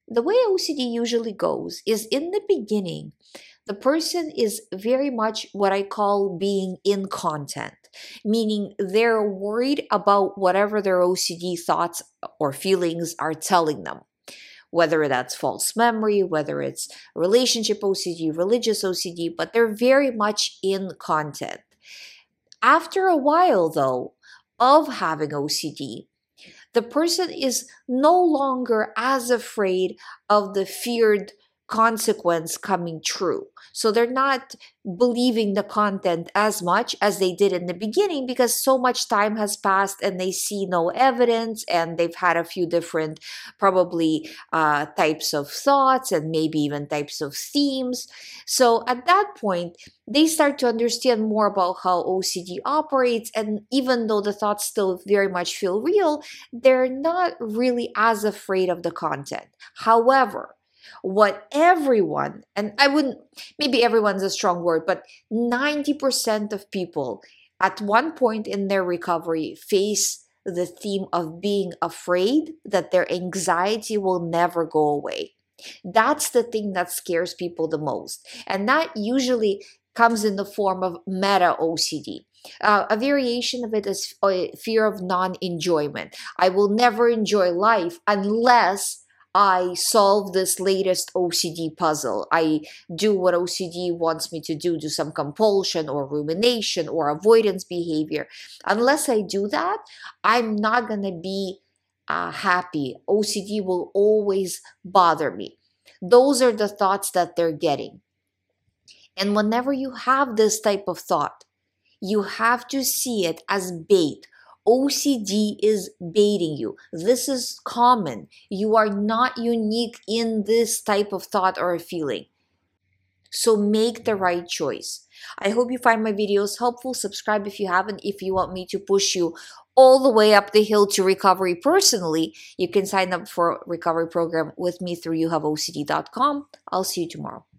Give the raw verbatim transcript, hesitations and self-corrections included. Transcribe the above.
The way O C D usually goes is in the beginning, the person is very much what I call being in content, meaning they're worried about whatever their O C D thoughts or feelings are telling them, whether that's false memory, whether it's relationship O C D, religious O C D, but they're very much in content. After a while, though, of having O C D, the person is no longer as afraid of the feared consequence coming true. So they're not believing the content as much as they did in the beginning because so much time has passed and they see no evidence and they've had a few different, probably, uh, types of thoughts and maybe even types of themes. So at that point, they start to understand more about how O C D operates. And even though the thoughts still very much feel real, they're not really as afraid of the content. However, what everyone, and I wouldn't, maybe everyone's a strong word, but ninety percent of people at one point in their recovery face the theme of being afraid that their anxiety will never go away. That's the thing that scares people the most. And that usually comes in the form of meta O C D. Uh, a variation of it is uh, fear of non enjoyment. I will never enjoy life unless I solve this latest O C D puzzle. I do what O C D wants me to do, do some compulsion or rumination or avoidance behavior. Unless I do that, I'm not going to be uh, happy. O C D will always bother me. Those are the thoughts that they're getting. And whenever you have this type of thought, you have to see it as bait. O C D is baiting you. This is common. You are not unique in this type of thought or feeling. So make the right choice. I hope you find my videos helpful. Subscribe if you haven't. If you want me to push you all the way up the hill to recovery personally, you can sign up for a recovery program with me through you have O C D dot com. I'll see you tomorrow.